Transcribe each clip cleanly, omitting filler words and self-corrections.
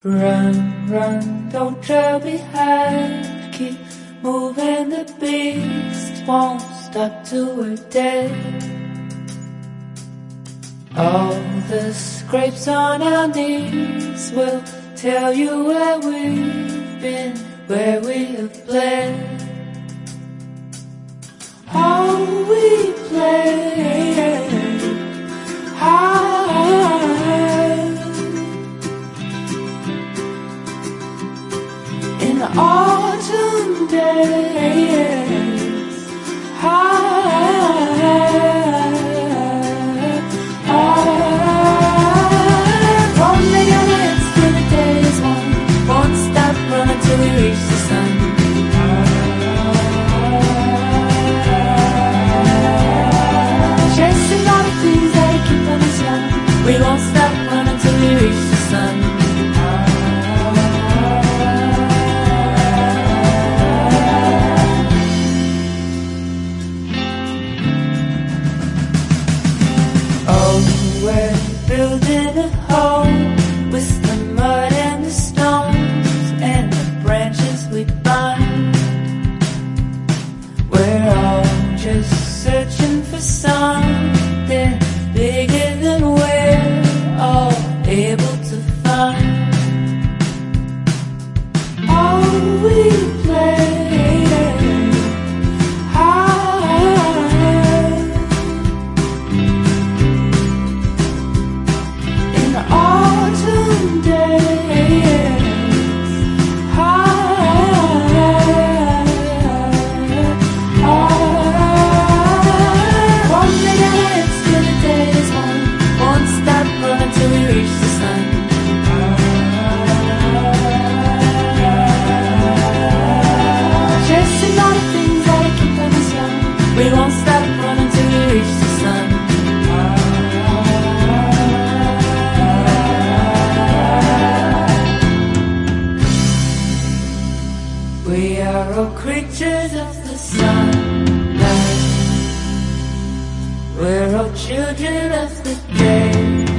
Run, run, don't trail behind. Keep moving, the beast won't stop till we're dead. All the scrapes on our knees will tell you where we've been, where we have bled. All we played high in the autumn days, won't make our heads till the day is won. Won't stop running till we reach the sun. Chasing all the things that are keeping us young. We won't stop running till we reach the sun. We're building a home with the mud and the stones and the branches we bind. We're all just searching for something bigger than we're all able to find. All we play we won't stop running till we reach the sun. We are all creatures of the sunlight. We're all children of the day.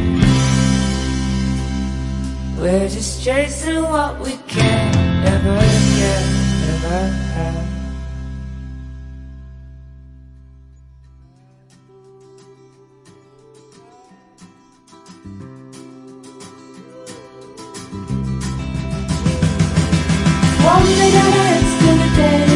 We're just chasing what we can't ever get, ever have. Won't make our heads till the day